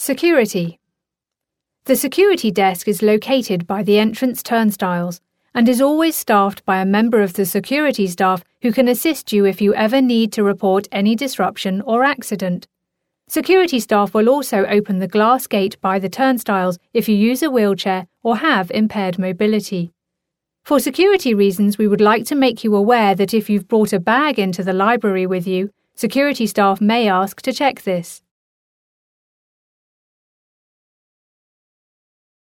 Security. The security desk is located by the entrance turnstiles and is always staffed by a member of the security staff who can assist you if you ever need to report any disruption or accident. Security staff will also open the glass gate by the turnstiles if you use a wheelchair or have impaired mobility. For security reasons, we would like to make you aware that if you've brought a bag into the library with you, security staff may ask to check this.